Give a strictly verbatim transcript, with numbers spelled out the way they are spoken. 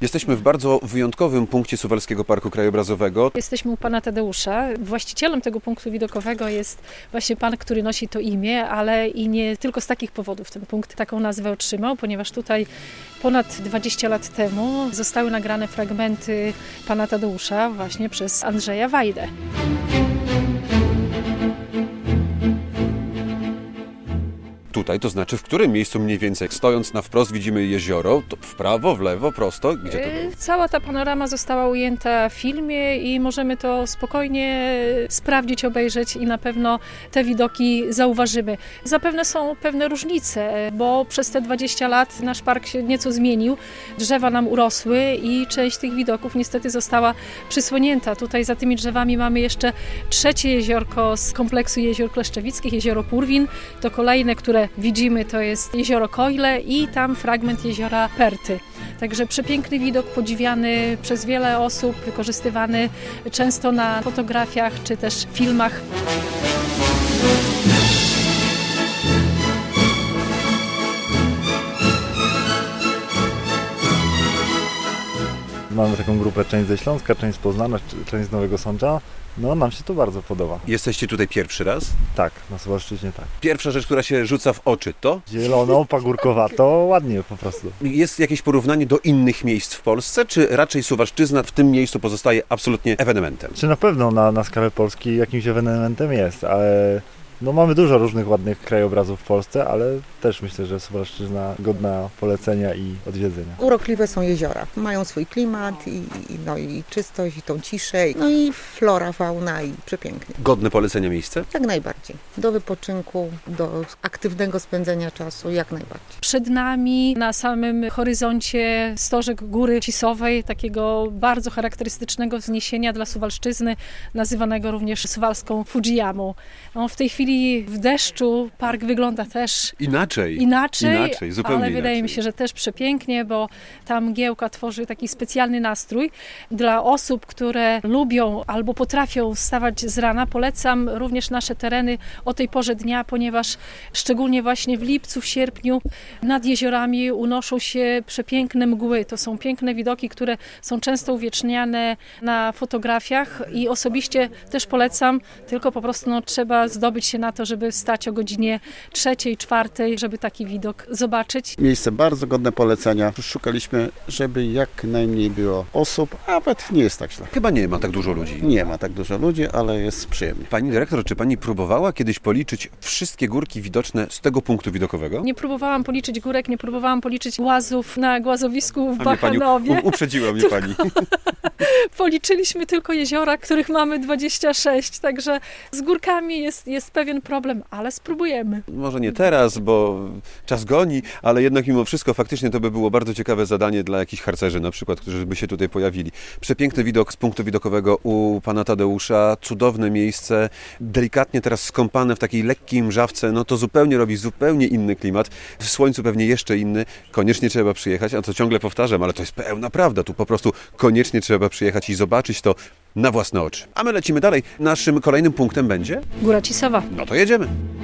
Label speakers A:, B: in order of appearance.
A: Jesteśmy w bardzo wyjątkowym punkcie Suwalskiego Parku Krajobrazowego.
B: Jesteśmy u pana Tadeusza. Właścicielem tego punktu widokowego jest właśnie pan, który nosi to imię, ale i nie tylko z takich powodów ten punkt taką nazwę otrzymał, ponieważ tutaj ponad dwadzieścia lat temu zostały nagrane fragmenty pana Tadeusza właśnie przez Andrzeja Wajdę.
A: Tutaj, to znaczy w którym miejscu mniej więcej? Stojąc na wprost widzimy jezioro, to w prawo, w lewo, prosto? Gdzie to było?
B: Cała ta panorama została ujęta w filmie i możemy to spokojnie sprawdzić, obejrzeć i na pewno te widoki zauważymy. Zapewne są pewne różnice, bo przez te dwadzieścia lat nasz park się nieco zmienił, drzewa nam urosły i część tych widoków niestety została przysłonięta. Tutaj za tymi drzewami mamy jeszcze trzecie jeziorko z kompleksu jezior kleszczewickich, jezioro Purwin. To kolejne, które widzimy, to jest jezioro Kojle i tam fragment jeziora Perty. Także przepiękny widok, podziwiany przez wiele osób, wykorzystywany często na fotografiach czy też filmach.
C: Mamy taką grupę, część ze Śląska, część z Poznania, część z Nowego Sącza. No, nam się to bardzo podoba.
A: Jesteście tutaj pierwszy raz?
C: Tak, na Suwalszczyźnie tak.
A: Pierwsza rzecz, która się rzuca w oczy, to?
C: Zielono, pagórkowato, ładnie po prostu.
A: Jest jakieś porównanie do innych miejsc w Polsce, czy raczej Suwalszczyzna w tym miejscu pozostaje absolutnie ewenementem?
C: Czy na pewno na, na skalę Polski jakimś ewenementem jest, ale no mamy dużo różnych ładnych krajobrazów w Polsce, ale też myślę, że Suwalszczyzna godna polecenia i odwiedzenia.
D: Urokliwe są jeziora. Mają swój klimat i, i, no, i czystość, i tą ciszę, no i flora, fauna i przepięknie.
A: Godne polecenia miejsce?
D: Jak najbardziej. Do wypoczynku, do aktywnego spędzenia czasu, jak najbardziej.
B: Przed nami na samym horyzoncie stożek Góry Cisowej, takiego bardzo charakterystycznego wzniesienia dla Suwalszczyzny, nazywanego również suwalską Fujiyamą. No, w tej chwili w deszczu park wygląda też
A: Inaczej.
B: Inaczej,
A: inaczej zupełnie
B: ale
A: inaczej.
B: wydaje mi się, że też przepięknie, bo ta mgiełka tworzy taki specjalny nastrój. Dla osób, które lubią albo potrafią wstawać z rana, polecam również nasze tereny o tej porze dnia, ponieważ szczególnie właśnie w lipcu, w sierpniu nad jeziorami unoszą się przepiękne mgły. To są piękne widoki, które są często uwieczniane na fotografiach i osobiście też polecam, tylko po prostu no, trzeba zdobyć się na to, żeby wstać o godzinie trzeciej, czwartej, żeby taki widok zobaczyć.
E: Miejsce bardzo godne polecenia. Szukaliśmy, żeby jak najmniej było osób, a nawet nie jest tak źle.
A: Chyba nie ma tak dużo ludzi.
E: Nie ma tak dużo ludzi, ale jest przyjemnie.
A: Pani dyrektor, czy pani próbowała kiedyś policzyć wszystkie górki widoczne z tego punktu widokowego?
B: Nie próbowałam policzyć górek, nie próbowałam policzyć głazów na głazowisku w
A: A mnie pani
B: Bachanowie.
A: u- uprzedziła mnie pani.
B: Policzyliśmy tylko jeziora, których mamy dwadzieścia sześć, także z górkami jest, jest pewien problem, ale spróbujemy.
A: Może nie teraz, bo czas goni, ale jednak mimo wszystko faktycznie to by było bardzo ciekawe zadanie dla jakichś harcerzy na przykład, którzy by się tutaj pojawili. Przepiękny widok z punktu widokowego u pana Tadeusza, cudowne miejsce, delikatnie teraz skąpane w takiej lekkiej mrzawce, no to zupełnie robi zupełnie inny klimat, w słońcu pewnie jeszcze inny, koniecznie trzeba przyjechać, a to ciągle powtarzam, ale to jest pełna prawda, tu po prostu koniecznie trzeba przyjechać i zobaczyć to na własne oczy. A my lecimy dalej. Naszym kolejnym punktem będzie?
B: Góra Cisowa.
A: No to jedziemy.